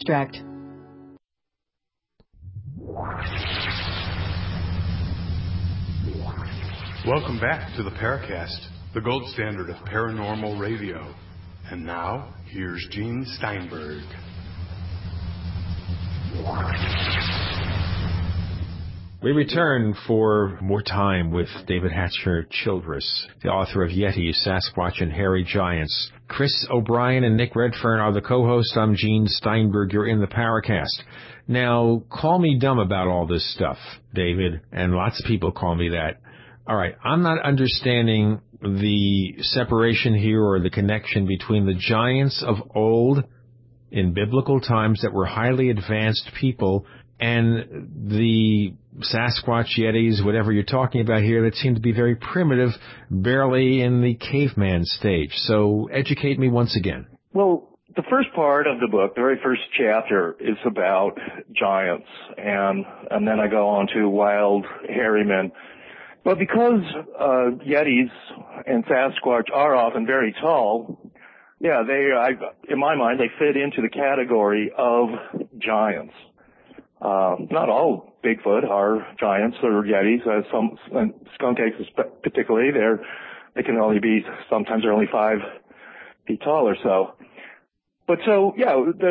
Abstract. Welcome back to the Paracast, the gold standard of paranormal radio. And now, here's Gene Steinberg. We return for more time with David Hatcher Childress, the author of Yeti, Sasquatch, and Hairy Giants. Chris O'Brien and Nick Redfern are the co-hosts. I'm Gene Steinberg. You're in the Paracast. Now, call me dumb about all this stuff, David, and lots of people call me that. All right, I'm not understanding the separation here or the connection between the giants of old in biblical times that were highly advanced people and the Sasquatch, Yetis, whatever you're talking about here, that seem to be very primitive, barely in the caveman stage. So educate me once again. Well, the first part of the book, the very first chapter, is about giants, and then I go on to wild, hairy men. But because Yetis and Sasquatch are often very tall, yeah, in my mind, they fit into the category of giants. Not all Bigfoot are giants or Yetis. Some skunk apes particularly, they can only be, sometimes they're only 5 feet tall or so. But so, yeah,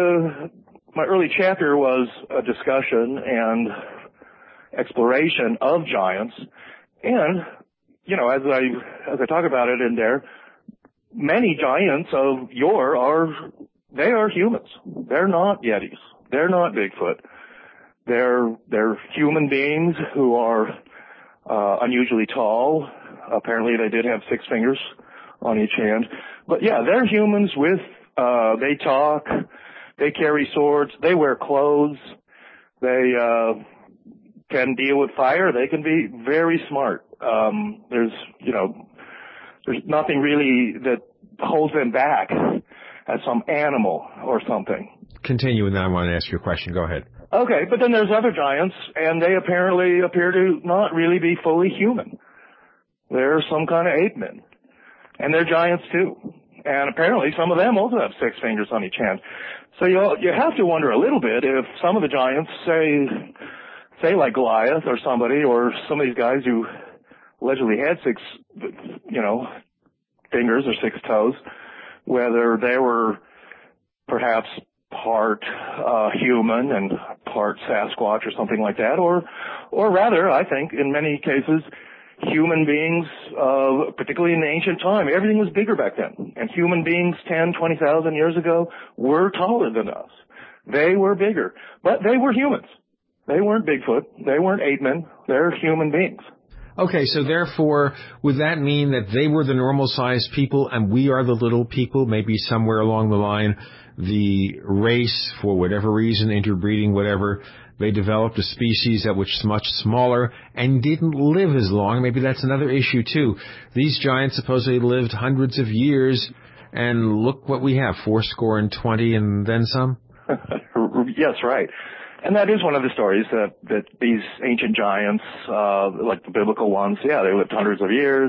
my early chapter was a discussion and exploration of giants. And, you know, as I talk about it in there, many giants of yore they are humans. They're not Yetis. They're not Bigfoot. They're human beings who are unusually tall. Apparently they did have 6 fingers on each hand. But yeah, they're humans with, they talk, they carry swords, they wear clothes, they can deal with fire, they can be very smart. There's nothing really that holds them back as some animal or something. Continue, and then I want to ask you a question. Go ahead. Okay, but then there's other giants, and they apparently appear to not really be fully human. They're some kind of ape men. And they're giants too. And apparently some of them also have 6 fingers on each hand. So you have to wonder a little bit if some of the giants, say like Goliath or somebody, or some of these guys who allegedly had 6, fingers or 6 toes, whether they were perhaps part human and part Sasquatch or something like that, or rather, I think in many cases, human beings, particularly in the ancient time, everything was bigger back then. And human beings 10, 20,000 years ago were taller than us. They were bigger, but they were humans. They weren't Bigfoot. They weren't ape men. They're human beings. Okay, so therefore, would that mean that they were the normal-sized people and we are the little people? Maybe somewhere along the line, the race, for whatever reason, interbreeding, whatever, they developed a species that was much smaller and didn't live as long. Maybe that's another issue, too. These giants supposedly lived hundreds of years, and look what we have, 20 and then some? Yes, right. And that is one of the stories that these ancient giants, like the biblical ones, yeah, they lived hundreds of years.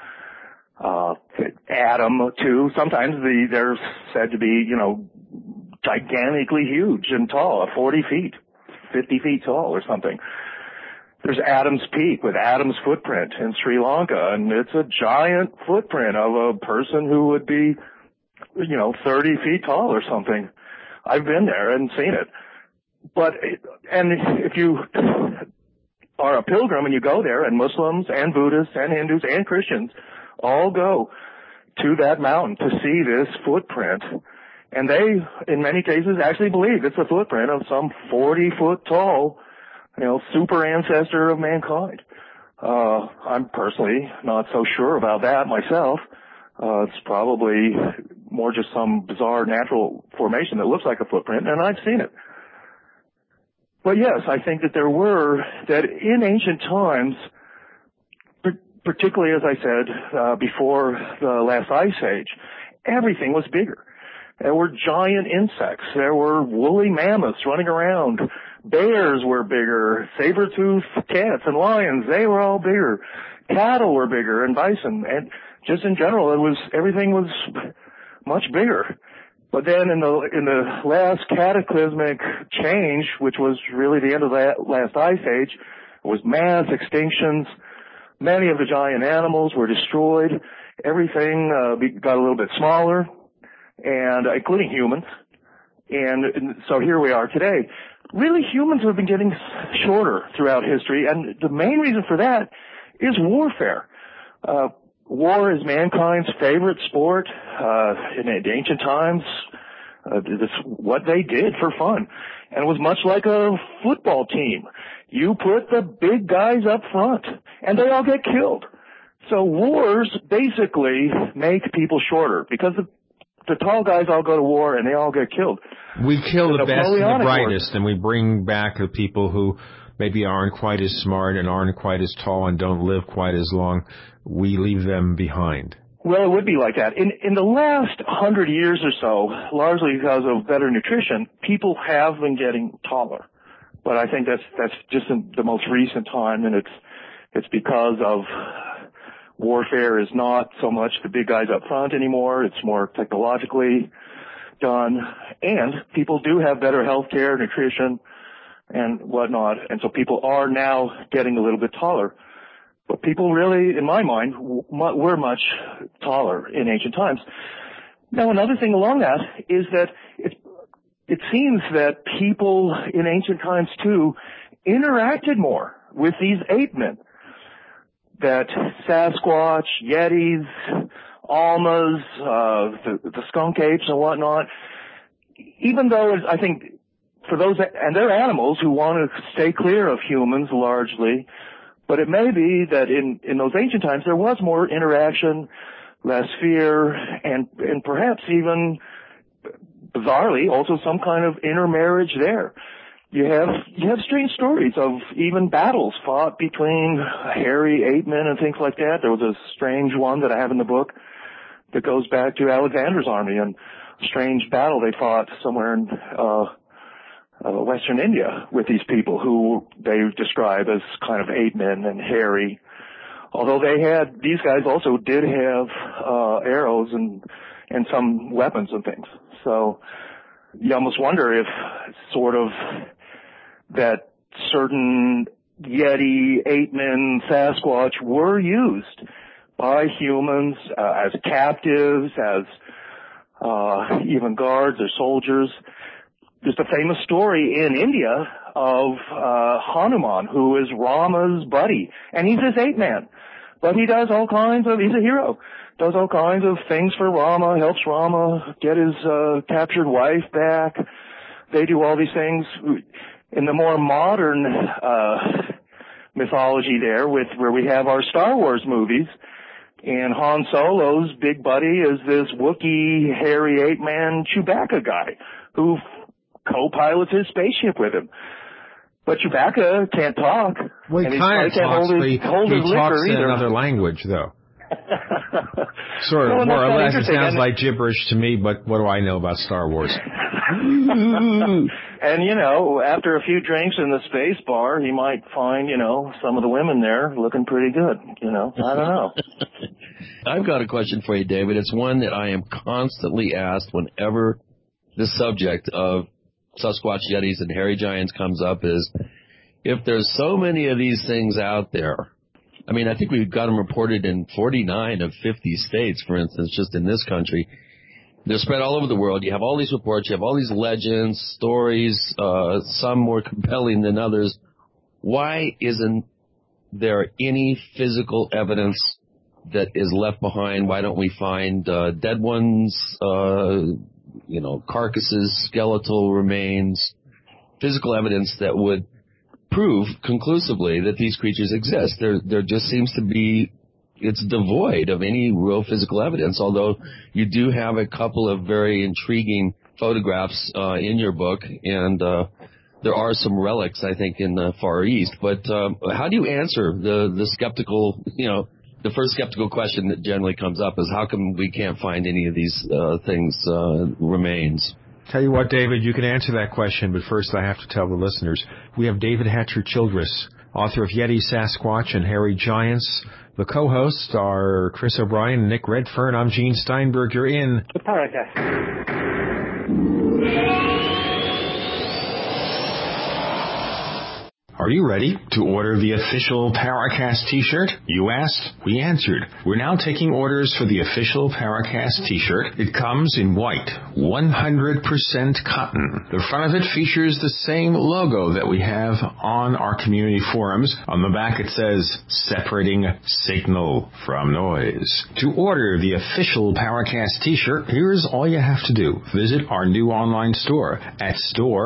Adam, too. Sometimes they're said to be, gigantically huge and tall, 40 feet, 50 feet tall or something. There's Adam's Peak with Adam's footprint in Sri Lanka, and it's a giant footprint of a person who would be, 30 feet tall or something. I've been there and seen it. And if you are a pilgrim and you go there, and Muslims and Buddhists and Hindus and Christians all go to that mountain to see this footprint, and they, in many cases, actually believe it's a footprint of some 40-foot tall, super ancestor of mankind. I'm personally not so sure about that myself. It's probably more just some bizarre natural formation that looks like a footprint, and I've seen it. But yes, I think that in ancient times, particularly as I said, before the last ice age, everything was bigger. There were giant insects. There were woolly mammoths running around. Bears were bigger. Saber-toothed cats and lions, they were all bigger. Cattle were bigger and bison. And just in general, everything was much bigger. But then in the last cataclysmic change, which was really the end of the last ice age, it was mass extinctions. Many of the giant animals were destroyed. Everything got a little bit smaller, and including humans. And so here we are today. Really, humans have been getting shorter throughout history, and the main reason for that is warfare. War is mankind's favorite sport. In ancient times, this what they did for fun. And it was much like a football team. You put the big guys up front, and they all get killed. So wars basically make people shorter because the tall guys all go to war, and they all get killed. We kill the best and the brightest, and we bring back the people who maybe aren't quite as smart and aren't quite as tall and don't live quite as long. We leave them behind. Well, it would be like that. In the last 100 years or so, largely because of better nutrition, people have been getting taller. But I think that's just in the most recent time, and it's because of warfare is not so much the big guys up front anymore. It's more technologically done, and people do have better health care, nutrition, and whatnot, and so people are now getting a little bit taller. But people really, in my mind, were much taller in ancient times. Now, another thing along that is that it seems that people in ancient times, too, interacted more with these ape men. That Sasquatch, Yetis, Almas, the skunk apes and whatnot, even though I think for those, and they're animals who want to stay clear of humans largely, but it may be that in those ancient times there was more interaction, less fear, and perhaps even, bizarrely, also some kind of intermarriage there. You have strange stories of even battles fought between hairy ape men and things like that. There was a strange one that I have in the book that goes back to Alexander's army and a strange battle they fought somewhere in Western India with these people who they describe as kind of ape men and hairy. Although these guys also did have arrows and some weapons and things. So you almost wonder if sort of that certain Yeti, ape men, Sasquatch were used by humans as captives, as even guards or soldiers. There's a famous story in India of Hanuman, who is Rama's buddy, and he's this ape man. But he does all kinds of, he's a hero, does all kinds of things for Rama, helps Rama get his captured wife back. They do all these things. In the more modern mythology there, where we have our Star Wars movies, and Han Solo's big buddy is this Wookiee, hairy ape man Chewbacca guy who co-pilots his spaceship with him. But Chewbacca can't talk. Well, he kind of talks, but he talks in another language, though. Sort of, more or less. It sounds like gibberish to me, but what do I know about Star Wars? And, after a few drinks in the space bar, he might find, some of the women there looking pretty good. I don't know. I've got a question for you, David. It's one that I am constantly asked whenever the subject of Sasquatch, Yetis, and hairy giants comes up is, if there's so many of these things out there, I mean, I think we've got them reported in 49 of 50 states, for instance, just in this country. They're spread all over the world. You have all these reports. You have all these legends, stories, some more compelling than others. Why isn't there any physical evidence that is left behind? Why don't we find dead ones, carcasses, skeletal remains, physical evidence that would prove conclusively that these creatures exist? There just seems to be, it's devoid of any real physical evidence, although you do have a couple of very intriguing photographs in your book, and there are some relics, I think, in the Far East. But how do you answer the skeptical, the first skeptical question that generally comes up is, how come we can't find any of these things, remains? Tell you what, David, you can answer that question, but first I have to tell the listeners, we have David Hatcher Childress, author of Yeti, Sasquatch, and Hairy Giants. The co-hosts are Chris O'Brien and Nick Redfern. I'm Gene Steinberg. You're in the Paracast. Are you ready to order the official Paracast t-shirt? You asked, we answered. We're now taking orders for the official Paracast t-shirt. It comes in white, 100% cotton. The front of it features the same logo that we have on our community forums. On the back it says, separating signal from noise. To order the official Paracast t-shirt, here's all you have to do. Visit our new online store at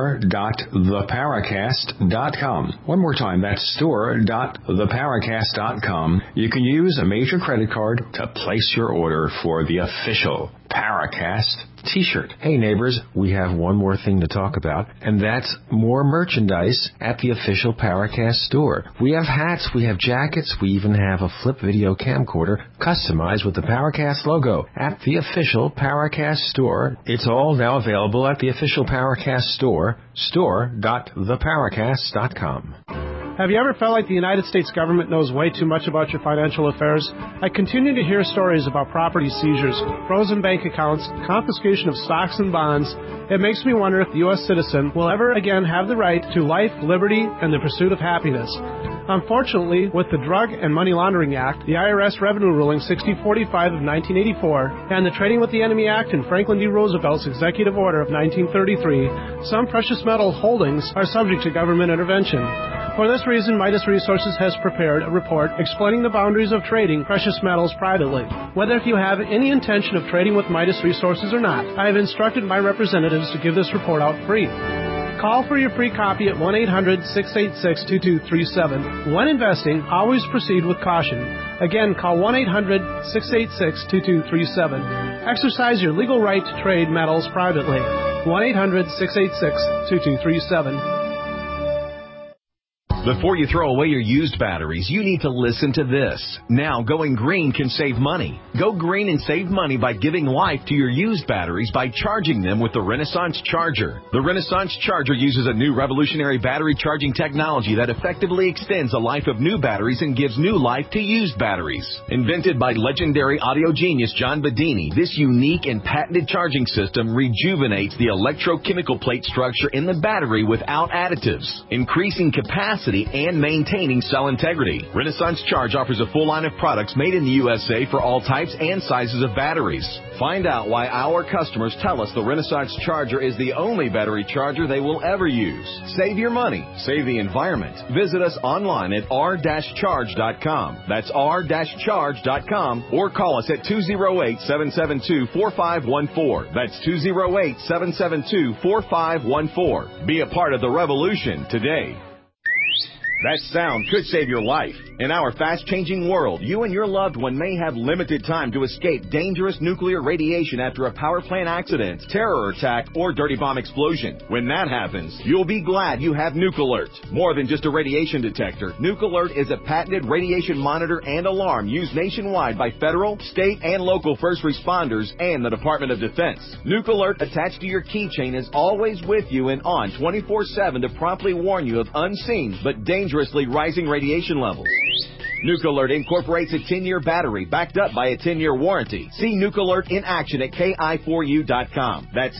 store.theparacast.com. One more time, that's store.theparacast.com. You can use a major credit card to place your order for the official Paracast t-shirt. Hey neighbors, we have one more thing to talk about, and that's more merchandise at the official Paracast store. We have hats, we have jackets, we even have a flip video camcorder customized with the Paracast logo at the official Paracast store. It's all now available at the official Paracast store, store.theparacast.com. Have you ever felt like the United States government knows way too much about your financial affairs? I continue to hear stories about property seizures, frozen bank accounts, confiscation of stocks and bonds. It makes me wonder if the U.S. citizen will ever again have the right to life, liberty, and the pursuit of happiness. Unfortunately, with the Drug and Money Laundering Act, the IRS Revenue Ruling 6045 of 1984, and the Trading with the Enemy Act and Franklin D. Roosevelt's Executive Order of 1933, some precious metal holdings are subject to government intervention. For this reason, Midas Resources has prepared a report explaining the boundaries of trading precious metals privately. Whether if you have any intention of trading with Midas Resources or not, I have instructed my representatives to give this report out free. Call for your free copy at 1-800-686-2237. When investing, always proceed with caution. Again, call 1-800-686-2237. Exercise your legal right to trade metals privately. 1-800-686-2237. Before you throw away your used batteries, you need to listen to this. Now, going green can save money. Go green and save money by giving life to your used batteries by charging them with the Renaissance Charger. The Renaissance Charger uses a new revolutionary battery charging technology that effectively extends the life of new batteries and gives new life to used batteries. Invented by legendary audio genius John Bedini, this unique and patented charging system rejuvenates the electrochemical plate structure in the battery without additives, increasing capacity and maintaining cell integrity. Renaissance Charge offers a full line of products made in the USA for all types and sizes of batteries. Find out why our customers tell us the Renaissance Charger is the only battery charger they will ever use. Save your money. Save the environment. Visit us online at r-charge.com. That's r-charge.com, or call us at 208-772-4514. That's 208-772-4514. Be a part of the revolution today. That sound could save your life. In our fast-changing world, you and your loved one may have limited time to escape dangerous nuclear radiation after a power plant accident, terror attack, or dirty bomb explosion. When that happens, you'll be glad you have NucAlert. More than just a radiation detector, NucAlert is a patented radiation monitor and alarm used nationwide by federal, state, and local first responders and the Department of Defense. NucAlert attached to your keychain is always with you and on 24/7 to promptly warn you of unseen but dangerously rising radiation levels. NucAlert incorporates a 10-year battery backed up by a 10-year warranty. See NucAlert in action at ki4u.com. That's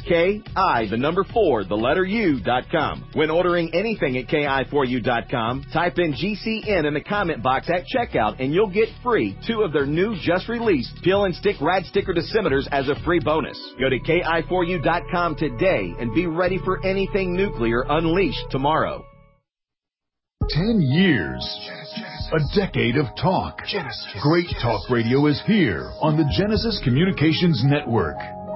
ki4u.com. When ordering anything at ki4u.com, type in GCN in the comment box at checkout and you'll get free 2 of their new just-released Peel and Stick Rad Sticker Decimeters as a free bonus. Go to ki4u.com today and be ready for anything nuclear unleashed tomorrow. 10 years. A decade of talk. Great talk radio is here on the Genesis Communications Network.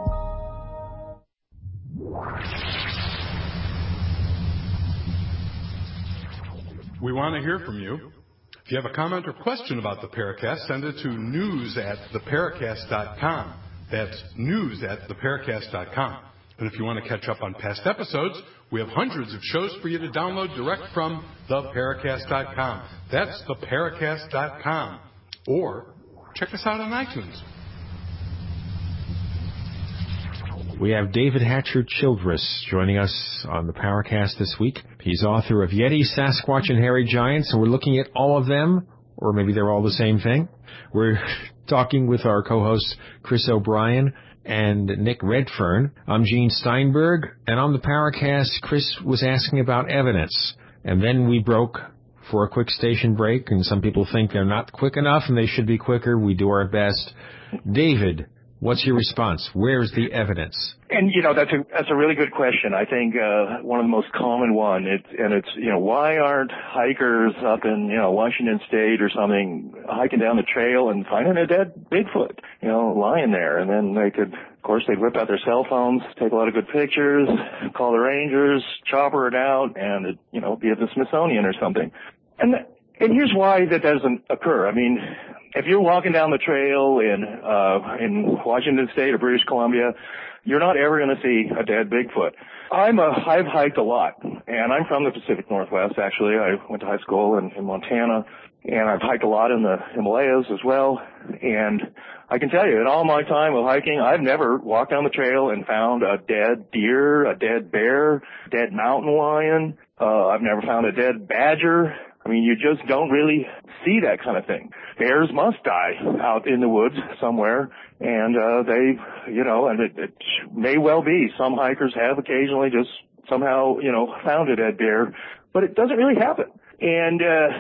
We want to hear from you. If you have a comment or question about the Paracast, send it to news@theparacast.com. That's news@theparacast.com. And if you want to catch up on past episodes, we have hundreds of shows for you to download direct from theparacast.com. That's theparacast.com. Or check us out on iTunes. We have David Hatcher Childress joining us on the Paracast this week. He's author of Yeti, Sasquatch, and Hairy Giants, and we're looking at all of them, or maybe they're all the same thing. We're talking with our co-host, Chris O'Brien. and Nick Redfern. I'm Gene Steinberg, and on the Paracast, Chris was asking about evidence. And then we broke for a quick station break, and some people think they're not quick enough and they should be quicker. We do our best. David, what's your response? Where's the evidence? And, that's a really good question. I think one of the most common one, it's why aren't hikers up in, Washington State or something hiking down the trail and finding a dead Bigfoot, lying there? And then they'd whip out their cell phones, take a lot of good pictures, call the rangers, chopper it out, and be at the Smithsonian or something. And here's why that doesn't occur. I mean, if you're walking down the trail in Washington State or British Columbia, you're not ever going to see a dead Bigfoot. I've hiked a lot, and I'm from the Pacific Northwest, actually. I went to high school in Montana, and I've hiked a lot in the Himalayas as well. And I can tell you, in all my time of hiking, I've never walked down the trail and found a dead deer, a dead bear, dead mountain lion. I've never found a dead badger. I mean, you just don't really see that kind of thing. Bears must die out in the woods somewhere, and it may well be some hikers have occasionally just somehow, found a dead bear, but it doesn't really happen. And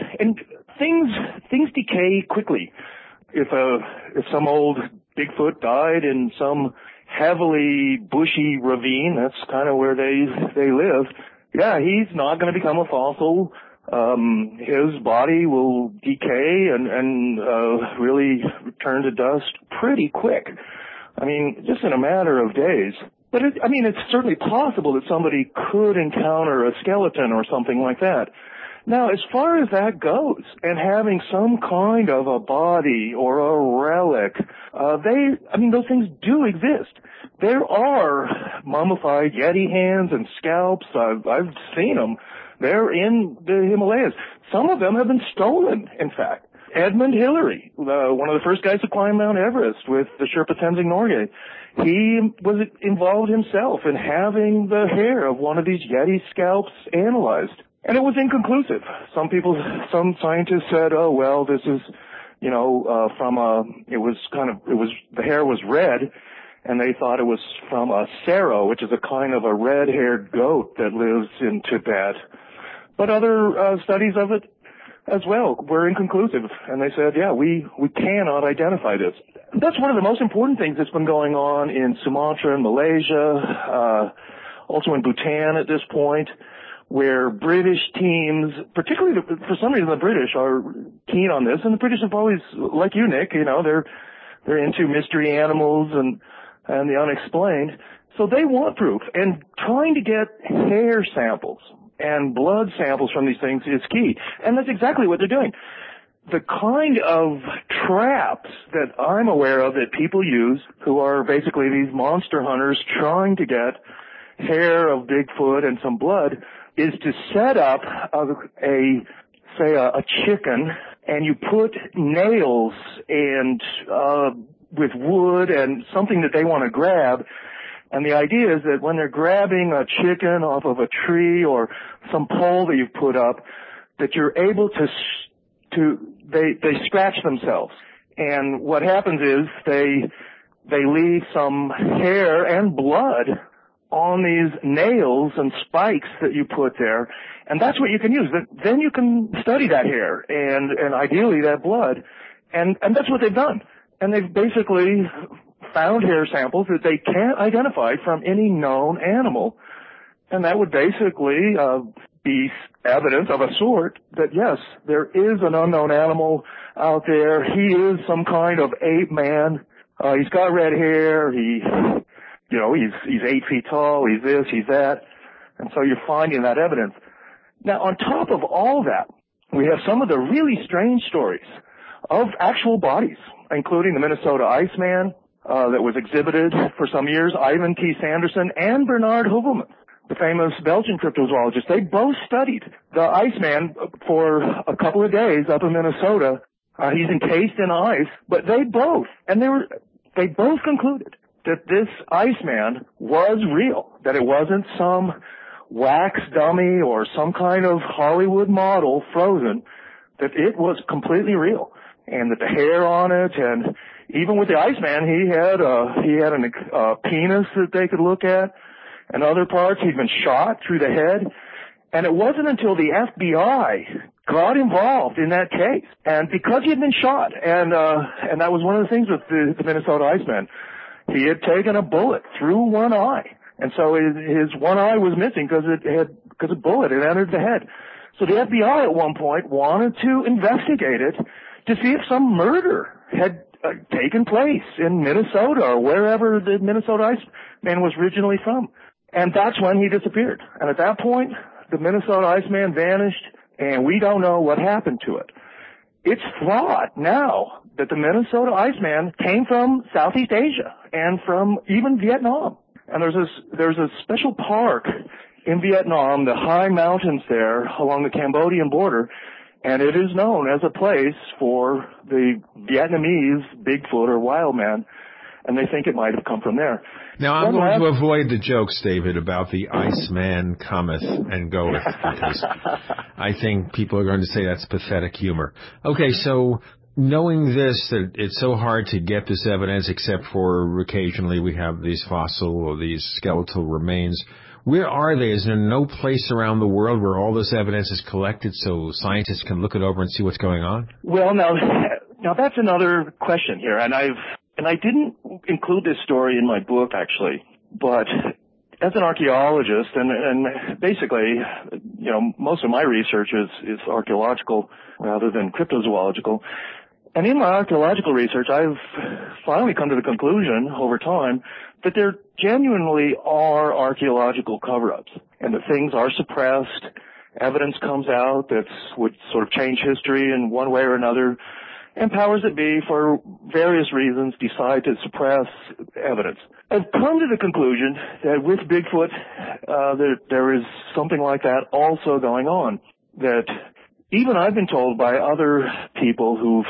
things decay quickly. If some old Bigfoot died in some heavily bushy ravine, that's kind of where they live. Yeah, he's not going to become a fossil. His body will decay and really return to dust pretty quick. I mean, just in a matter of days. But it's certainly possible that somebody could encounter a skeleton or something like that. Now, as far as that goes, and having some kind of a body or a relic, those things do exist. There are mummified Yeti hands and scalps. I've seen them. They're in the Himalayas. Some of them have been stolen, in fact. Edmund Hillary, one of the first guys to climb Mount Everest with the Sherpa Tenzing Norgay, he was involved himself in having the hair of one of these Yeti scalps analyzed. And it was inconclusive. Some scientists said, oh, well, this is, the hair was red, and they thought it was from a sero, which is a kind of a red-haired goat that lives in Tibet. But other studies of it as well were inconclusive, and they said, yeah, we cannot identify this. That's one of the most important things that's been going on in Sumatra and Malaysia, also in Bhutan at this point, where British teams, particularly for some reason the British are keen on this, and the British have always, like you, Nick, they're into mystery animals and the unexplained. So they want proof, and trying to get hair samples and blood samples from these things is key. And that's exactly what they're doing. The kind of traps that I'm aware of that people use, who are basically these monster hunters trying to get hair of Bigfoot and some blood, is to set up a chicken, and you put nails and with wood and something that they want to grab. And the idea is that when they're grabbing a chicken off of a tree or some pole that you've put up, that you're able they scratch themselves. And what happens is they leave some hair and blood on these nails and spikes that you put there, and that's what you can use. Then you can study that hair and ideally that blood, and that's what they've done. And they've basically found hair samples that they can't identify from any known animal, and that would basically be evidence of a sort that, yes, there is an unknown animal out there. He is some kind of ape man. He's got red hair. He's 8 feet tall. He's this, he's that. And so you're finding that evidence. Now, on top of all that, we have some of the really strange stories of actual bodies, including the Minnesota Iceman that was exhibited for some years, Ivan T. Sanderson, and Bernard Heuvelmans, the famous Belgian cryptozoologist. They both studied the Iceman for a couple of days up in Minnesota. He's encased in ice, but they both concluded that this Iceman was real, that it wasn't some wax dummy or some kind of Hollywood model frozen, that it was completely real. and that the hair on it, and even with the Iceman, he had a penis that they could look at, and other parts. He'd been shot through the head, and it wasn't until the FBI got involved in that case, and because he had been shot, and that was one of the things with the Minnesota Iceman, he had taken a bullet through one eye, and so his one eye was missing because a bullet had entered the head. So the FBI at one point wanted to investigate it to see if some murder had taken place in Minnesota or wherever the Minnesota Iceman was originally from. And that's when he disappeared. And at that point, the Minnesota Iceman vanished, and we don't know what happened to it. It's thought now that the Minnesota Iceman came from Southeast Asia and from even Vietnam. And there's a special park in Vietnam, the high mountains there along the Cambodian border, and it is known as a place for the Vietnamese Bigfoot or wild man, and they think it might have come from there. Now, I'm going to avoid the jokes, David, about the Iceman cometh and goeth, because I think people are going to say that's pathetic humor. Okay, so knowing this, that it's so hard to get this evidence, except for occasionally we have these fossil or these skeletal remains, where are they? Is there no place around the world where all this evidence is collected so scientists can look it over and see what's going on? Well, now that's another question here, and I didn't include this story in my book, actually, but as an archaeologist, and basically, most of my research is archaeological rather than cryptozoological, and in my archaeological research, I've finally come to the conclusion over time that there genuinely are archaeological cover-ups, and that things are suppressed, evidence comes out that would sort of change history in one way or another, and powers that be, for various reasons, decide to suppress evidence. I've come to the conclusion that with Bigfoot, there is something like that also going on, that even I've been told by other people who've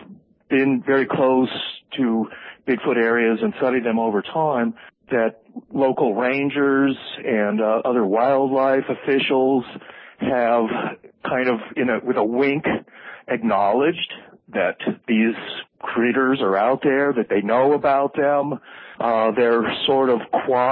been very close to Bigfoot areas and studied them over time, that local rangers and other wildlife officials have kind of, with a wink, acknowledged that these critters are out there, that they know about them. They're sort of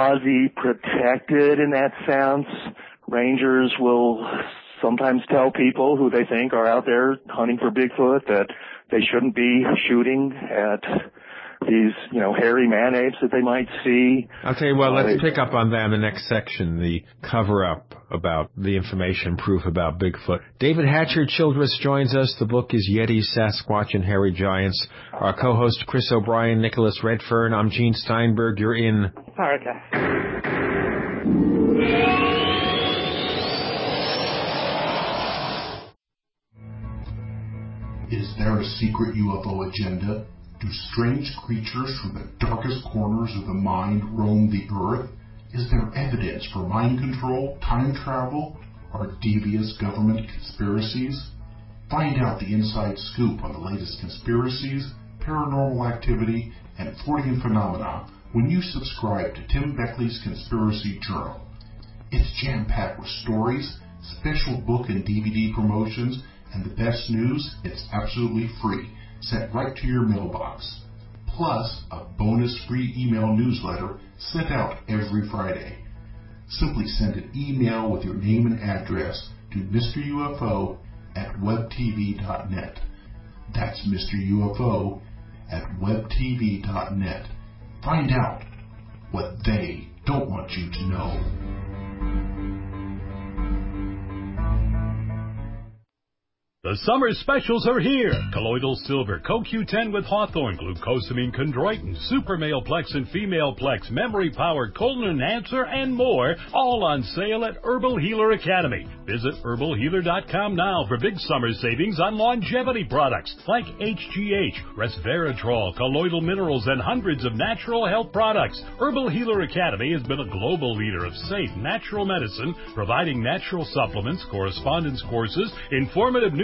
quasi-protected in that sense. Rangers will sometimes tell people who they think are out there hunting for Bigfoot that they shouldn't be shooting at these, hairy man-apes that they might see. I'll tell you what, let's pick up on that in the next section, the cover-up about the information proof about Bigfoot. David Hatcher Childress joins us. The book is Yetis, Sasquatch, and Hairy Giants. Our co-host, Chris O'Brien, Nicholas Redfern. I'm Gene Steinberg. You're in Paracast. Is there a secret UFO agenda? Do strange creatures from the darkest corners of the mind roam the earth? Is there evidence for mind control, time travel, or devious government conspiracies? Find out the inside scoop on the latest conspiracies, paranormal activity, and Fortean phenomena when you subscribe to Tim Beckley's Conspiracy Journal. It's jam-packed with stories, special book and DVD promotions, and the best news, it's absolutely free, sent right to your mailbox. Plus, a bonus free email newsletter sent out every Friday. Simply send an email with your name and address to MrUFO@webtv.net. That's MrUFO@webtv.net. Find out what they don't want you to know. The summer specials are here. Colloidal silver, CoQ10 with hawthorn, glucosamine chondroitin, super maleplex and femaleplex, memory-powered colon enhancer, and more, all on sale at Herbal Healer Academy. Visit herbalhealer.com now for big summer savings on longevity products like HGH, resveratrol, colloidal minerals, and hundreds of natural health products. Herbal Healer Academy has been a global leader of safe, natural medicine, providing natural supplements, correspondence courses, informative news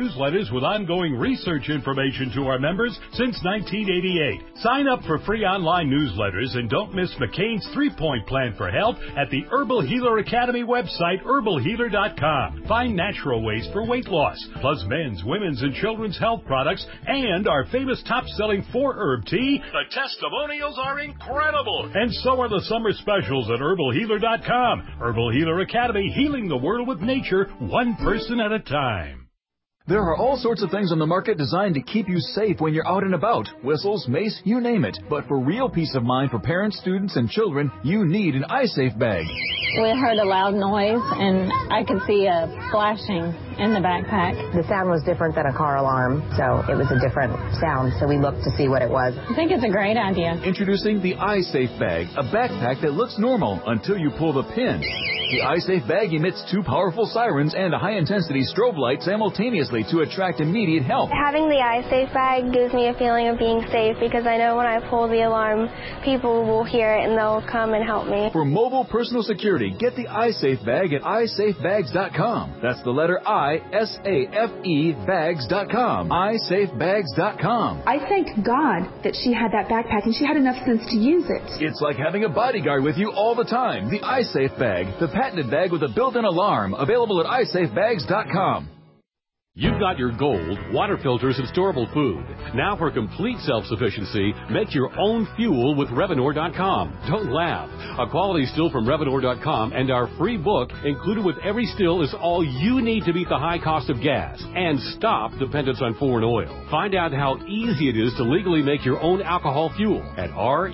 newsletters with ongoing research information to our members since 1988. Sign up for free online newsletters and don't miss McCain's 3-point plan for health at the Herbal Healer Academy website, herbalhealer.com. Find natural ways for weight loss, plus men's, women's, and children's health products, and our famous top-selling 4-herb tea. The testimonials are incredible, and so are the summer specials at herbalhealer.com. Herbal Healer Academy, healing the world with nature, one person at a time. There are all sorts of things on the market designed to keep you safe when you're out and about. Whistles, mace, you name it. But for real peace of mind for parents, students, and children, you need an iSafe bag. We heard a loud noise, and I could see a flashing in the backpack. The sound was different than a car alarm, so it was a different sound, so we looked to see what it was. I think it's a great idea. Introducing the iSafe bag, a backpack that looks normal until you pull the pin. The iSafe bag emits 2 powerful sirens and a high-intensity strobe light simultaneously to attract immediate help. Having the iSafe bag gives me a feeling of being safe because I know when I pull the alarm, people will hear it and they'll come and help me. For mobile personal security, get the iSafe bag at isafebags.com. That's the letter I-S-A-F-E bags.com. isafebags.com. I thank God that she had that backpack and she had enough sense to use it. It's like having a bodyguard with you all the time. The iSafe bag, the patented bag with a built-in alarm, available at isafebags.com. You've got your gold, water filters, and storable food. Now for complete self-sufficiency, make your own fuel with Revenor.com. Don't laugh. A quality still from Revenor.com and our free book included with every still is all you need to beat the high cost of gas and stop dependence on foreign oil. Find out how easy it is to legally make your own alcohol fuel at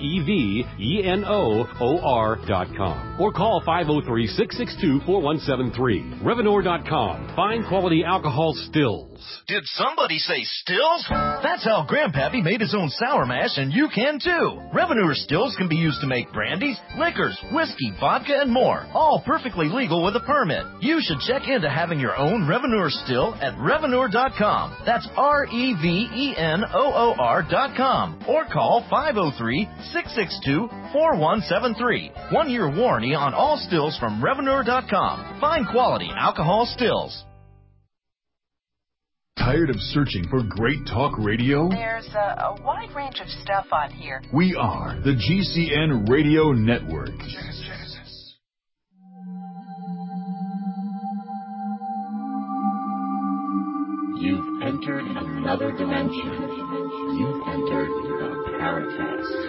REVENOOR.com or call 503-662-4173. Revenor.com. Find quality alcohol stills. Did somebody say stills? That's how Grandpappy made his own sour mash, and you can too. Revenor stills can be used to make brandies, liquors, whiskey, vodka, and more. All perfectly legal with a permit. You should check into having your own Revenor still at Revenor.com. That's REVENOOR.com. Or call 503-662-4173. 1-year warranty on all stills from Revenor.com. Find quality alcohol stills. Tired of searching for great talk radio? There's a wide range of stuff on here. We are the GCN Radio Network. Genesis. You've entered another dimension. You've entered the Paracast.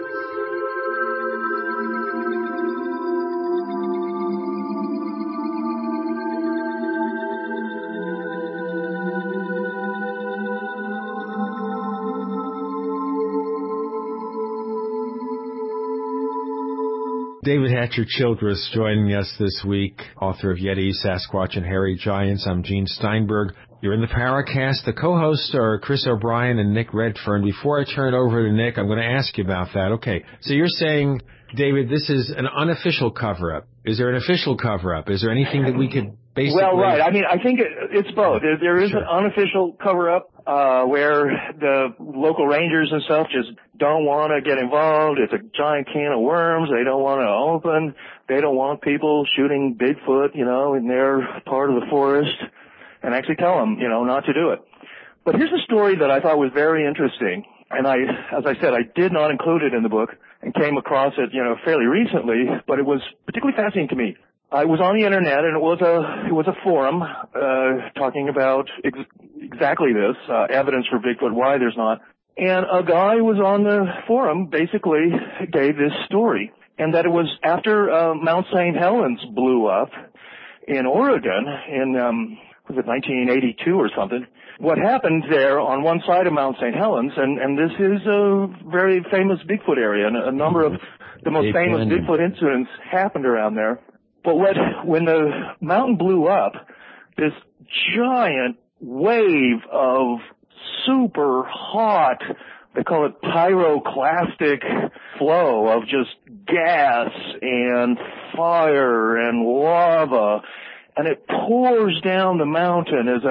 David Hatcher Childress joining us this week, author of Yeti, Sasquatch, and Hairy Giants. I'm Gene Steinberg. You're in the Paracast. The co-hosts are Chris O'Brien and Nick Redfern. Before I turn it over to Nick, I'm going to ask you about that. Okay, so you're saying, David, this is an unofficial cover-up. Is there an official cover-up? Is there anything that we could basically... Well, right. I mean, I think it's both. There is an unofficial cover-up where the local rangers and stuff just don't want to get involved. It's a giant can of worms they don't want to open. They don't want people shooting Bigfoot, in their part of the forest, and actually tell them, not to do it. But here's a story that I thought was very interesting, and as I said, I did not include it in the book and came across it, fairly recently, but it was particularly fascinating to me. I was on the internet, and it was a forum talking about exactly this, evidence for Bigfoot, why there's not. And a guy was on the forum basically gave this story, and that it was after Mount St. Helens blew up in Oregon in, was it 1982 or something? What happened there on one side of Mount St. Helens, and this is a very famous Bigfoot area, and a number of the most famous Bigfoot incidents happened around there. But when the mountain blew up, this giant wave of super hot, they call it pyroclastic flow of just gas and fire and lava, and it pours down the mountain as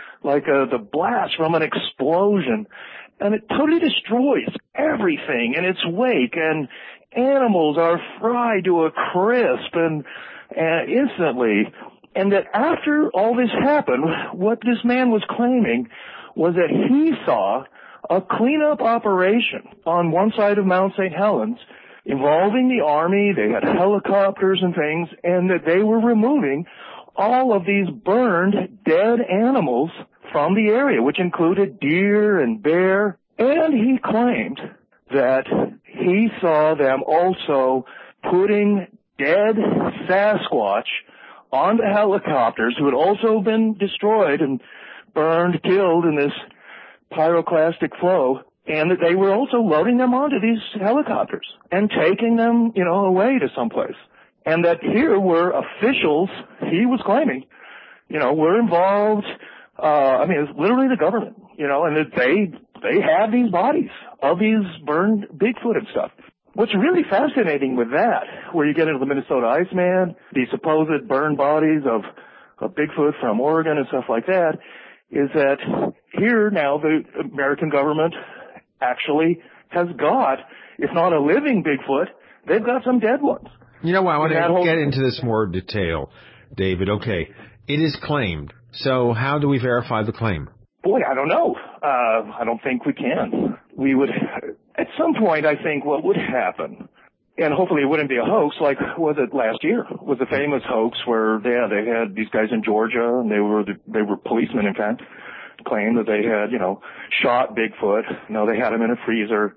the blast from an explosion, and it totally destroys everything in its wake, and animals are fried to a crisp, and instantly, And that after all this happened, what this man was claiming was that he saw a cleanup operation on one side of Mount St. Helens involving the Army. They had helicopters and things, and that they were removing all of these burned dead animals from the area, which included deer and bear. And he claimed that he saw them also putting dead Sasquatch onto helicopters who had also been destroyed and burned, killed in this pyroclastic flow, and that they were also loading them onto these helicopters and taking them, away to someplace. And that here were officials, he was claiming, were involved, it's literally the government, and that they have these bodies of these burned Bigfoot and stuff. What's really fascinating with that, where you get into the Minnesota Iceman, the supposed burned bodies of Bigfoot from Oregon and stuff like that, is that here now the American government actually has got, if not a living Bigfoot, they've got some dead ones. You know what? I want to get into this more detail, David. Okay. It is claimed. So how do we verify the claim? Boy, I don't know. I don't think we can. We would, at some point, I think what would happen, and hopefully it wouldn't be a hoax, like was it last year, was a famous hoax where they had these guys in Georgia, and they were policemen, in fact, claimed that they had, shot Bigfoot. They had him in a freezer.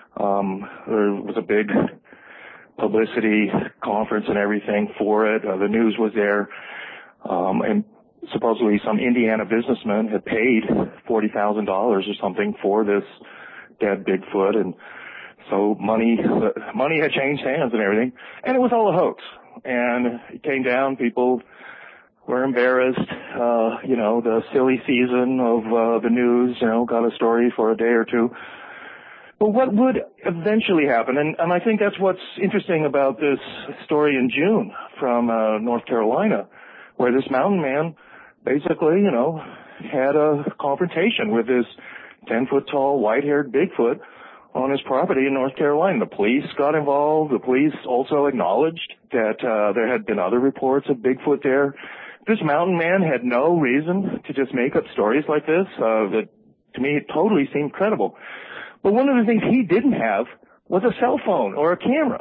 There was a big publicity conference and everything for it. The news was there. And supposedly some Indiana businessman had paid $40,000 or something for this dead Bigfoot, and so money had changed hands and everything, and it was all a hoax. And it came down, people were embarrassed, the silly season of the news, got a story for a day or two. But what would eventually happen, and I think that's what's interesting about this story in June from North Carolina, where this mountain man basically, had a confrontation with this 10-foot-tall, white-haired Bigfoot on his property in North Carolina. The police got involved. The police also acknowledged that there had been other reports of Bigfoot there. This mountain man had no reason to just make up stories like this. That, to me, it totally seemed credible. But one of the things he didn't have was a cell phone or a camera.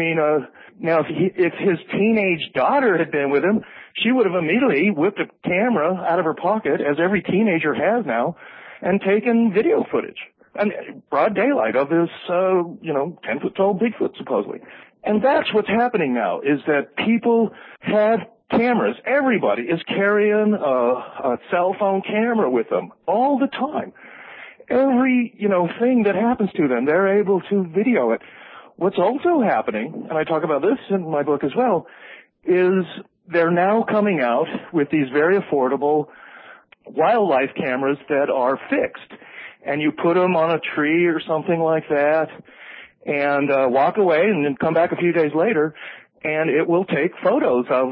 Now, if his teenage daughter had been with him, she would have immediately whipped a camera out of her pocket, as every teenager has now, and taken video footage. And broad daylight of this, 10-foot-tall Bigfoot, supposedly. And that's what's happening now, is that people have cameras. Everybody is carrying a cell phone camera with them all the time. Every, thing that happens to them, they're able to video it. What's also happening, and I talk about this in my book as well, is they're now coming out with these very affordable wildlife cameras that are fixed. And you put them on a tree or something like that and walk away and then come back a few days later, and it will take photos of,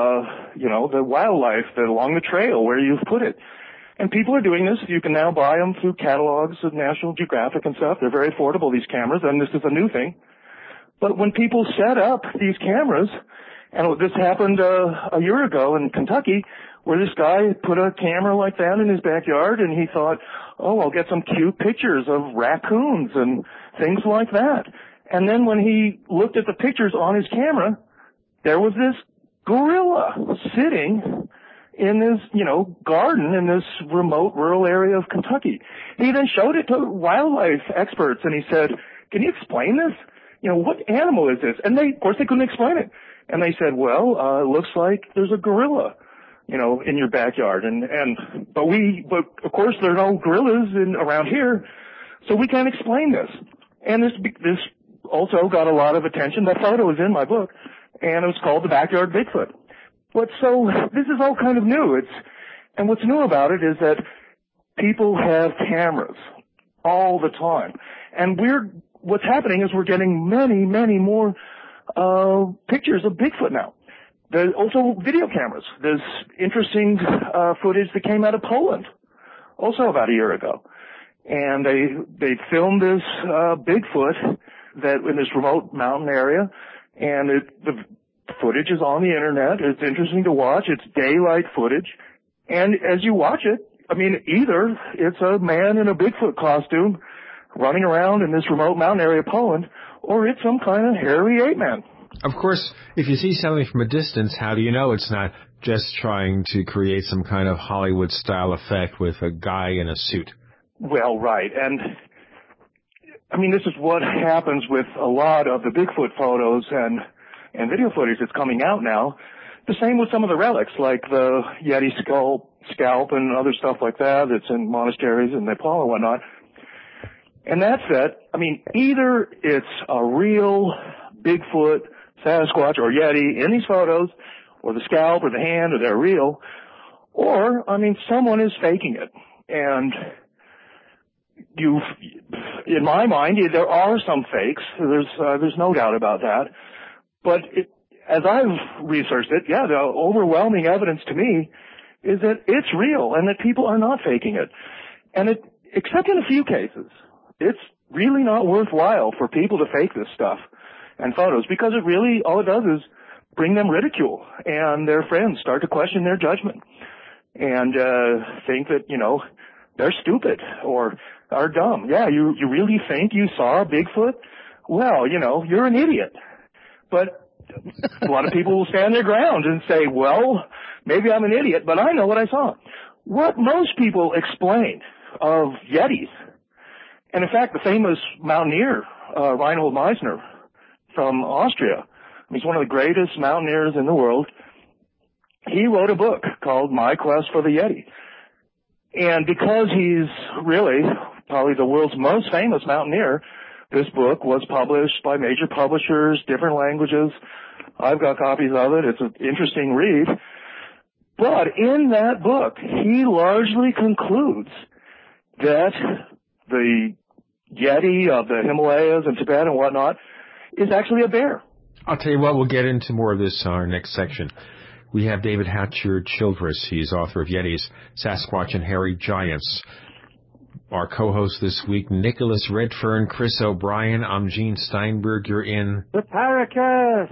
the wildlife along the trail where you've put it. And people are doing this. You can now buy them through catalogs of National Geographic and stuff. They're very affordable, these cameras, and this is a new thing. But when people set up these cameras, and this happened a year ago in Kentucky, where this guy put a camera like that in his backyard, and he thought, I'll get some cute pictures of raccoons and things like that. And then when he looked at the pictures on his camera, there was this gorilla sitting in this, garden in this remote rural area of Kentucky. He then showed it to wildlife experts, and he said, can you explain this? What animal is this? And of course, they couldn't explain it. And they said, it looks like there's a gorilla, in your backyard. But of course, there are no gorillas around here, so we can't explain this. And this also got a lot of attention. That photo is in my book, and it was called The Backyard Bigfoot. This is all kind of new. And what's new about it is that people have cameras all the time. And what's happening is we're getting many, many more pictures of Bigfoot now. There's also video cameras. There's interesting footage that came out of Poland also about a year ago. And they filmed this Bigfoot that in this remote mountain area, and the footage is on the internet. It's interesting to watch. It's daylight footage. And as you watch it, I mean, either it's a man in a Bigfoot costume running around in this remote mountain area of Poland, or it's some kind of hairy ape man. Of course, if you see something from a distance, how do you know it's not just trying to create some kind of Hollywood-style effect with a guy in a suit? Well, right. And, I mean, this is what happens with a lot of the Bigfoot photos and video footage that's coming out now. The same with some of the relics, like the Yeti scalp and other stuff like that that's in monasteries in Nepal and whatnot. And that's it. I mean, either it's a real Bigfoot, Sasquatch, or Yeti in these photos, or the scalp or the hand, or they're real, or, I mean, someone is faking it. And in my mind, there are some fakes. There's no doubt about that. But as I've researched it, yeah, the overwhelming evidence to me is that it's real and that people are not faking it. And except in a few cases, it's really not worthwhile for people to fake this stuff and photos, because it really, all it does is bring them ridicule, and their friends start to question their judgment and think that, you know, they're stupid or are dumb. Yeah, you really think you saw Bigfoot? Well, you know, you're an idiot. But a lot of people will stand their ground and say, well, maybe I'm an idiot, but I know what I saw. What most people explain of Yetis, and in fact, the famous mountaineer, Reinhold Messner from Austria, he's one of the greatest mountaineers in the world. He wrote a book called My Quest for the Yeti. And because he's really probably the world's most famous mountaineer, this book was published by major publishers, different languages. I've got copies of it. It's an interesting read. But in that book, he largely concludes that the Yeti of the Himalayas and Tibet and whatnot is actually a bear. I'll tell you what, we'll get into more of this in our next section. We have David Hatcher Childress. He's author of Yetis, Sasquatch, and Hairy Giants. Our co-host this week, Nicholas Redfern, Chris O'Brien. I'm Gene Steinberg. You're in the Paracast.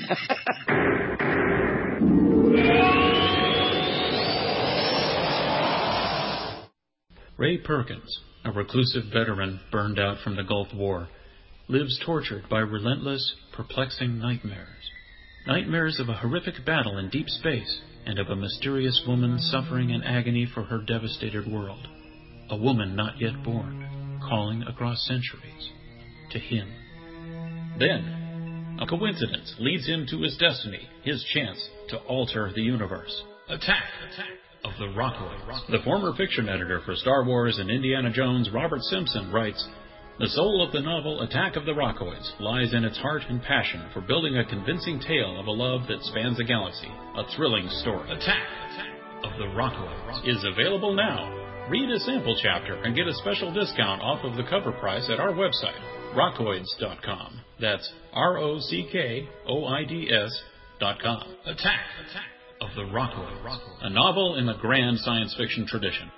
Ray Perkins, a reclusive veteran burned out from the Gulf War, lives tortured by relentless, perplexing nightmares. Nightmares of a horrific battle in deep space and of a mysterious woman suffering in agony for her devastated world. A woman not yet born, calling across centuries to him. Then, a coincidence leads him to his destiny, his chance to alter the universe. Attack of the Rockoids. The former fiction editor for Star Wars and Indiana Jones, Robert Simpson, writes, "The soul of the novel Attack of the Rockoids lies in its heart and passion for building a convincing tale of a love that spans a galaxy, a thrilling story. Attack of the Rockoids is available now. Read a sample chapter and get a special discount off of the cover price at our website, rockoids.com. That's ROCKOIDS.com. Attack of the Rockoids, a novel in the grand science fiction tradition."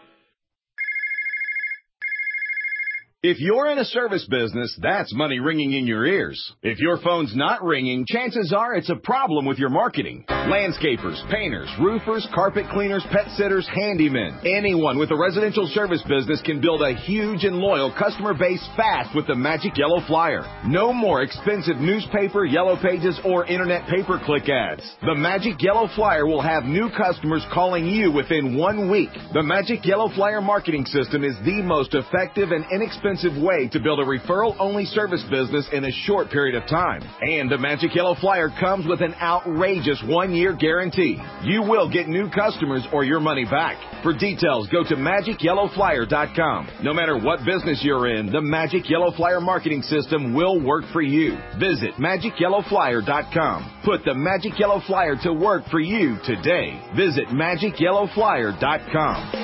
If you're in a service business, that's money ringing in your ears. If your phone's not ringing, chances are it's a problem with your marketing. Landscapers, painters, roofers, carpet cleaners, pet sitters, handymen. Anyone with a residential service business can build a huge and loyal customer base fast with the Magic Yellow Flyer. No more expensive newspaper, yellow pages, or internet pay-per-click ads. The Magic Yellow Flyer will have new customers calling you within 1 week. The Magic Yellow Flyer marketing system is the most effective and inexpensive way to build a referral-only service business in a short period of time. And the Magic Yellow Flyer comes with an outrageous 1-year guarantee. You will get new customers or your money back. For details, go to MagicYellowFlyer.com. No matter what business you're in, the Magic Yellow Flyer marketing system will work for you. Visit MagicYellowFlyer.com. Put the Magic Yellow Flyer to work for you today. Visit MagicYellowFlyer.com.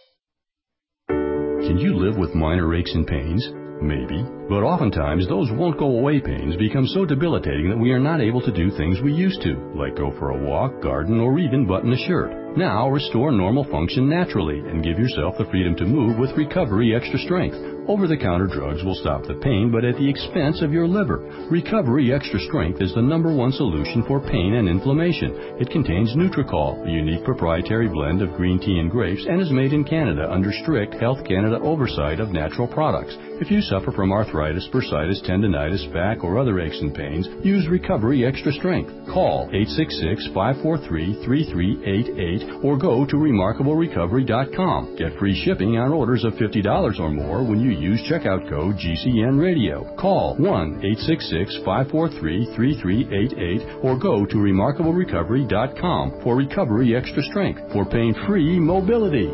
Can you live with minor aches and pains? Maybe. But oftentimes, those won't-go-away pains become so debilitating that we are not able to do things we used to, like go for a walk, garden, or even button a shirt. Now, restore normal function naturally and give yourself the freedom to move with Recovery Extra Strength. Over-the-counter drugs will stop the pain, but at the expense of your liver. Recovery Extra Strength is the #1 solution for pain and inflammation. It contains Nutricol, a unique proprietary blend of green tea and grapes, and is made in Canada under strict Health Canada oversight of natural products. If you suffer from arthritis, bursitis, tendinitis, back, or other aches and pains, use Recovery Extra Strength. Call 866-543-3388 or go to RemarkableRecovery.com. Get free shipping on orders of $50 or more when you use checkout code GCN Radio. Call 1-866-543-3388 or go to RemarkableRecovery.com for Recovery Extra Strength for pain-free mobility.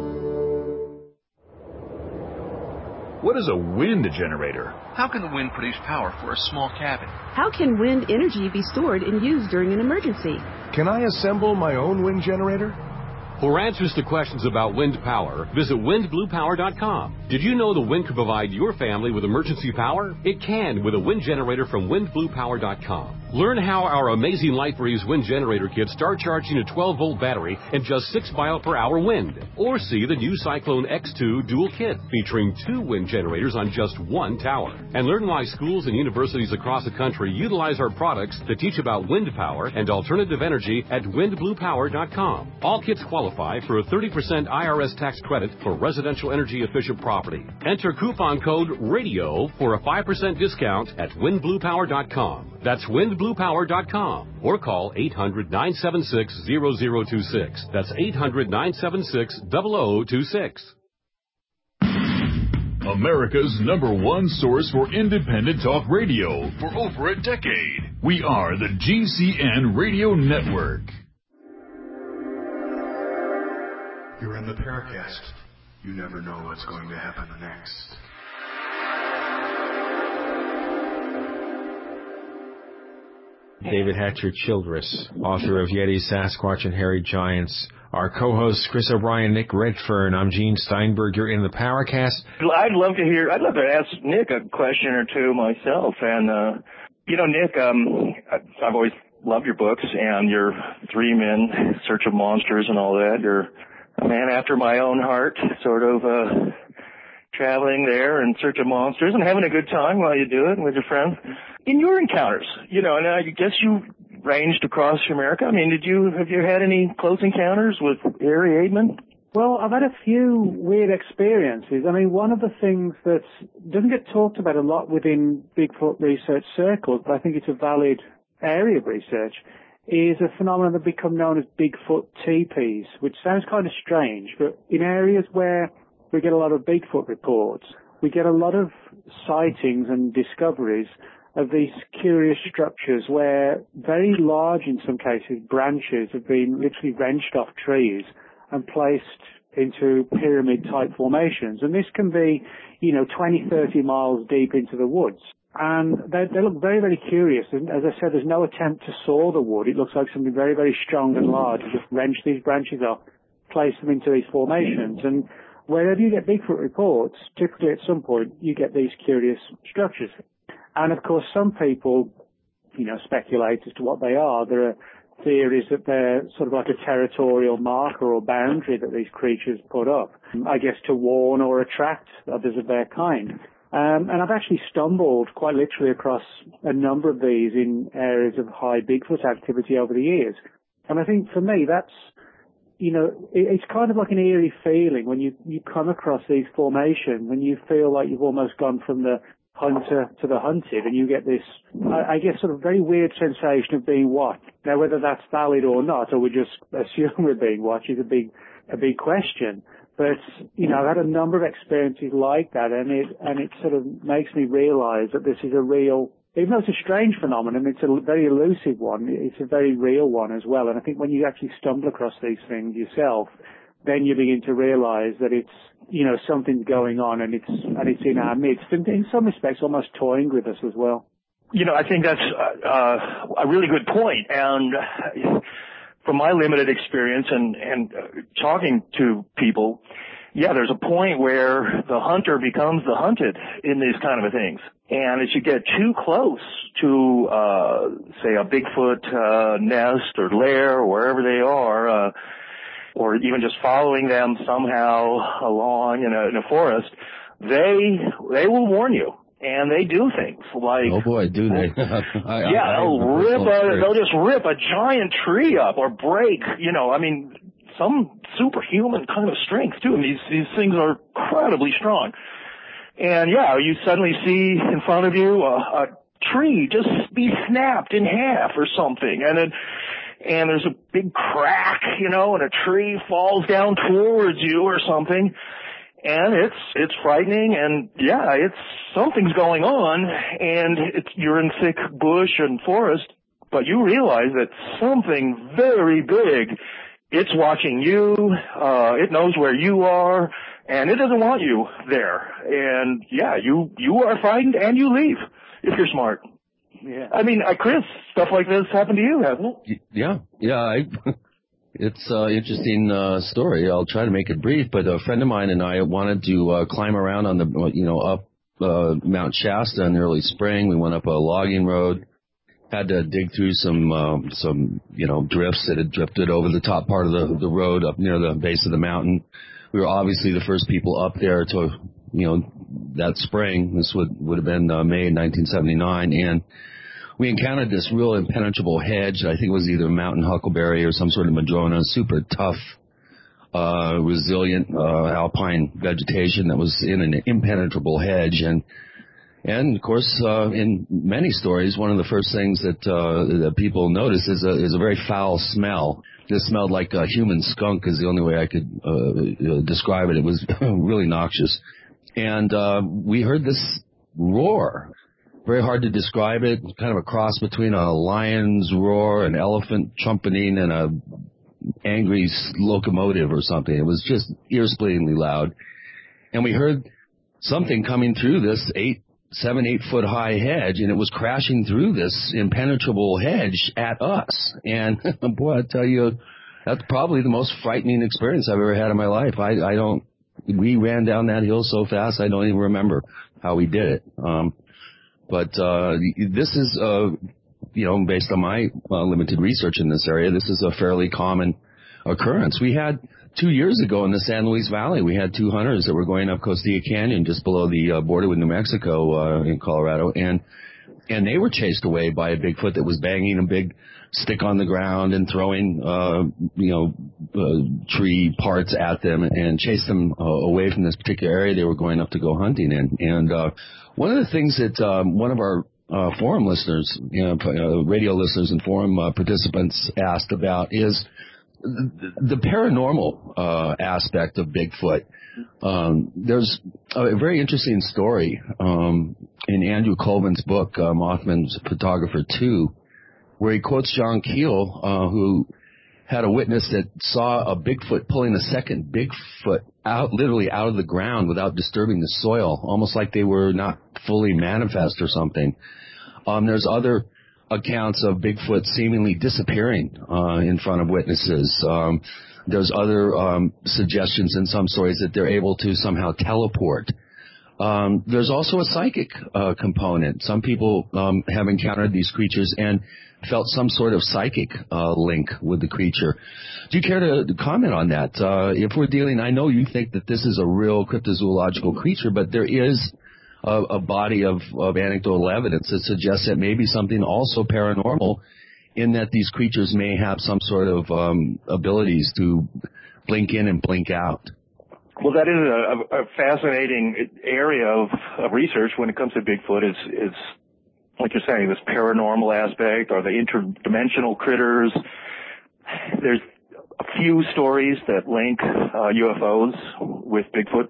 What is a wind generator? How can the wind produce power for a small cabin? How can wind energy be stored and used during an emergency? Can I assemble my own wind generator? For answers to questions about wind power, visit windbluepower.com. Did you know the wind could provide your family with emergency power? It can with a wind generator from windbluepower.com. Learn how our amazing LightBreeze wind generator kits start charging a 12-volt battery and just 6 mile per hour wind. Or see the new Cyclone X2 dual kit featuring 2 wind generators on just 1 tower. And learn why schools and universities across the country utilize our products to teach about wind power and alternative energy at windbluepower.com. All kits qualify for a 30% IRS tax credit for residential energy efficient property. Enter coupon code RADIO for a 5% discount at windbluepower.com. That's windbluepower.com or call 800-976-0026. That's 800-976-0026. America's #1 source for independent talk radio for over a decade. We are the GCN Radio Network. You're in the Paracast. You never know what's going to happen next. David Hatcher Childress, author of Yeti, Sasquatch, and Hairy Giants. Our co-hosts, Chris O'Brien, Nick Redfern. I'm Gene Steinberg. You're in the Paracast. I'd love to ask Nick a question or two myself. And, Nick, I've always loved your books and your 3 Men, Search of Monsters and all that. You're a man after my own heart, sort of traveling there in search of monsters and having a good time while you do it with your friends. In your encounters, and I guess you ranged across America. I mean, have you had any close encounters with Harry Aidman? Well, I've had a few weird experiences. I mean, one of the things that doesn't get talked about a lot within Bigfoot research circles, but I think it's a valid area of research, is a phenomenon that become known as Bigfoot teepees, which sounds kind of strange, but in areas where we get a lot of Bigfoot reports, we get a lot of sightings and discoveries of these curious structures where very large, in some cases, branches have been literally wrenched off trees and placed into pyramid-type formations. And this can be, 20, 30 miles deep into the woods. And they look very, very curious. And as I said, there's no attempt to saw the wood. It looks like something very, very strong and large. You just wrench these branches off, place them into these formations. And wherever you get Bigfoot reports, typically at some point, you get these curious structures. And of course, some people, speculate as to what they are. There are theories that they're sort of like a territorial marker or boundary that these creatures put up, I guess to warn or attract others of their kind. And I've actually stumbled quite literally across a number of these in areas of high Bigfoot activity over the years. And I think for me, that's, it's kind of like an eerie feeling when you come across these formations and you feel like you've almost gone from the hunter to the hunted, and you get this, I guess, sort of very weird sensation of being watched. Now, whether that's valid or not, or we just assume we're being watched, is a big question. But, I've had a number of experiences like that, and it sort of makes me realize that this is a real, even though it's a strange phenomenon, it's a very elusive one. It's a very real one as well. And I think when you actually stumble across these things yourself, then you begin to realize that it's, something's going on and it's in our midst. And in some respects, almost toying with us as well. I think that's a really good point. And from my limited experience and talking to people, there's a point where the hunter becomes the hunted in these kind of things. And as you get too close to, say, a Bigfoot nest or lair or wherever they are, or even just following them somehow along in a forest, they will warn you. And they do things like, oh boy, do they? They'll just rip a giant tree up or break, some superhuman kind of strength too. And these things are incredibly strong. And you suddenly see in front of you a tree just be snapped in half or something. And there's a big crack, and a tree falls down towards you or something. And it's frightening, and it's something's going on, and you're in thick bush and forest, but you realize that something very big, it's watching you, it knows where you are, and it doesn't want you there. And you are frightened and you leave if you're smart. Yeah. I mean, Chris, stuff like this happened to you, hasn't it? Yeah. It's an interesting story. I'll try to make it brief, but a friend of mine and I wanted to climb around on the, up Mount Shasta in the early spring. We went up a logging road, had to dig through some drifts that had drifted over the top part of the road up near the base of the mountain. We were obviously the first people up there to, that spring. This would have been May 1979, and we encountered this real impenetrable hedge. I think it was either mountain huckleberry or some sort of madrona, super tough, resilient alpine vegetation that was in an impenetrable hedge. And of course, in many stories, one of the first things that people notice is a very foul smell. This smelled like a human skunk is the only way I could describe it. It was really noxious. And we heard this roar. Very hard to describe it. Kind of a cross between a lion's roar, an elephant trumpeting, and a angry locomotive or something. It was just ear-splittingly loud. And we heard something coming through this 7-8 foot high hedge, and it was crashing through this impenetrable hedge at us. And boy, I tell you, that's probably the most frightening experience I've ever had in my life. We ran down that hill so fast, I don't even remember how we did it. But this is, based on my limited research in this area, this is a fairly common occurrence. We had 2 years ago in the San Luis Valley, we had two hunters that were going up Costilla Canyon just below the border with New Mexico in Colorado, and they were chased away by a Bigfoot that was banging a big stick on the ground and throwing, tree parts at them and chased them away from this particular area they were going up to go hunting in. And one of the things that one of our forum listeners, radio listeners and forum participants asked about is the paranormal aspect of Bigfoot. There's a very interesting story in Andrew Colvin's book, Mothman's Photographer 2, where he quotes John Keel, who had a witness that saw a Bigfoot pulling a second Bigfoot literally out of the ground without disturbing the soil, almost like they were not fully manifest or something. There's other accounts of Bigfoot seemingly disappearing in front of witnesses. There's other suggestions in some stories that they're able to somehow teleport. There's also a psychic component. Some people have encountered these creatures and felt some sort of psychic link with the creature. Do you care to comment on that? If we're dealing, I know you think that this is a real cryptozoological creature, but there is a body of anecdotal evidence that suggests that maybe something also paranormal, in that these creatures may have some sort of abilities to blink in and blink out. Well, that is a fascinating area of research when it comes to Bigfoot. Is like you're saying, this paranormal aspect, or the interdimensional critters. There's a few stories that link UFOs with Bigfoot,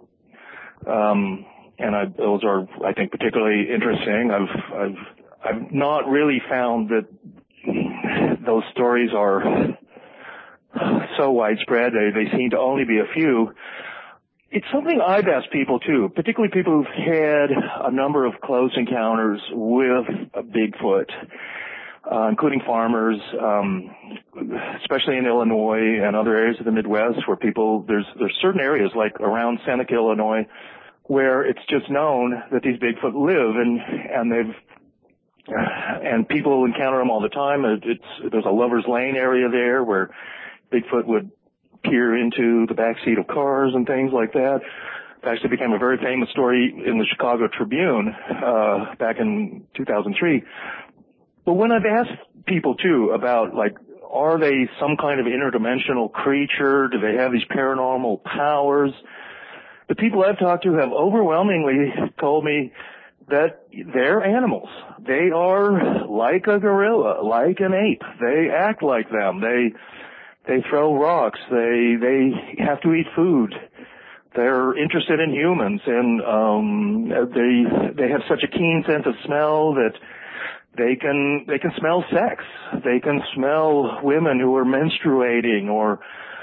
and those are, I think, particularly interesting. I've not really found that those stories are so widespread. They seem to only be a few. It's something I've asked people too, particularly people who've had a number of close encounters with a Bigfoot, including farmers, especially in Illinois and other areas of the Midwest where there's certain areas like around Seneca, Illinois, where it's just known that these Bigfoot live, and people encounter them all the time. There's a Lover's Lane area there where Bigfoot would peer into the back seat of cars and things like that. actually became a very famous story in the Chicago Tribune back in 2003. But when I've asked people, too, about, like, are they some kind of interdimensional creature? Do they have these paranormal powers? The people I've talked to have overwhelmingly told me that they're animals. They are like a gorilla, like an ape. They act like them. They throw rocks. They have to eat food. They're interested in humans, and they have such a keen sense of smell that they can smell sex. They can smell women who are menstruating, or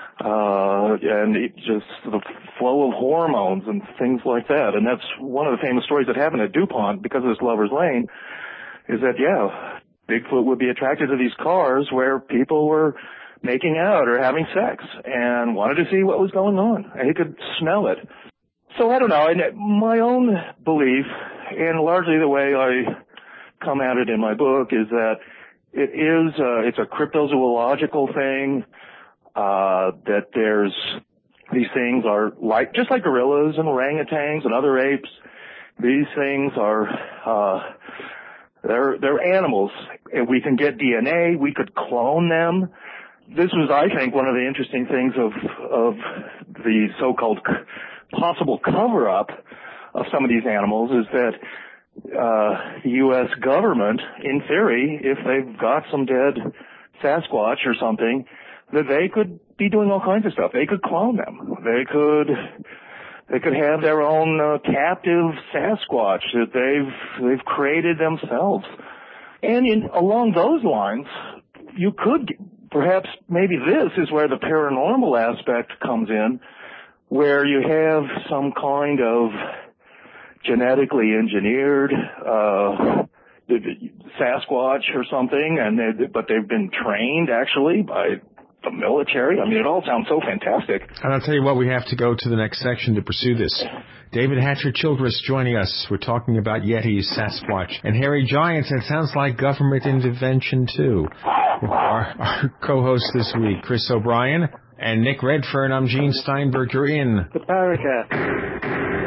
and just the flow of hormones and things like that. And that's one of the famous stories that happened at DuPont because of this Lover's Lane, is that, yeah, Bigfoot would be attracted to these cars where people were making out or having sex and wanted to see what was going on. And he could smell it. So I don't know. My own belief, and largely the way I come at it in my book, is that it's a cryptozoological thing, that there's these things are like, just like gorillas and orangutans and other apes, these things are, they're animals, and we can get DNA, we could clone them. This was, I think, one of the interesting things of the so-called possible cover-up of some of these animals, is that the U.S. government, in theory, if they've got some dead Sasquatch or something, that they could be doing all kinds of stuff. They could clone them. They could have their own captive Sasquatch that they've created themselves. And along those lines, you could perhaps, maybe this is where the paranormal aspect comes in, where you have some kind of genetically engineered Sasquatch or something, but they've been trained actually by the military. I mean, it all sounds so fantastic. And I'll tell you what, we have to go to the next section to pursue this. David Hatcher Childress joining us. We're talking about Yetis, Sasquatch, and hairy giants. It sounds like government intervention, too. Our co-hosts this week, Chris O'Brien and Nick Redfern. I'm Gene Steinberg. You're in the Paracast.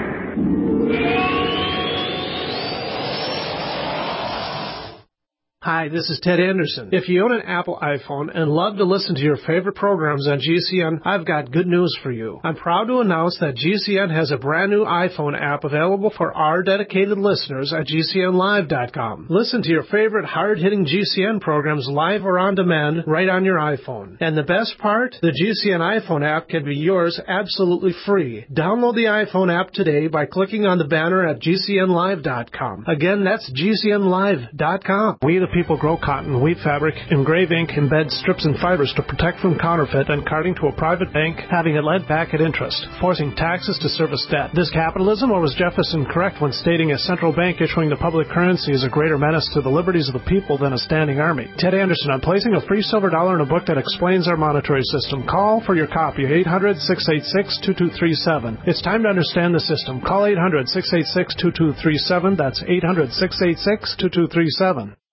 Hi, this is Ted Anderson. If you own an Apple iPhone and love to listen to your favorite programs on GCN, I've got good news for you. I'm proud to announce that GCN has a brand new iPhone app available for our dedicated listeners at GCNlive.com. Listen to your favorite hard-hitting GCN programs live or on demand right on your iPhone. And the best part? The GCN iPhone app can be yours absolutely free. Download the iPhone app today by clicking on the banner at GCNlive.com. Again, that's GCNlive.com. We the people grow cotton, weave fabric, engrave ink, embed strips and fibers to protect from counterfeit and carting to a private bank, having it lent back at interest, forcing taxes to service debt. This capitalism, or was Jefferson correct when stating a central bank issuing the public currency is a greater menace to the liberties of the people than a standing army? Ted Anderson, I'm placing a free silver dollar in a book that explains our monetary system. Call for your copy, 800-686-2237. It's time to understand the system. Call 800-686-2237. That's 800-686-2237.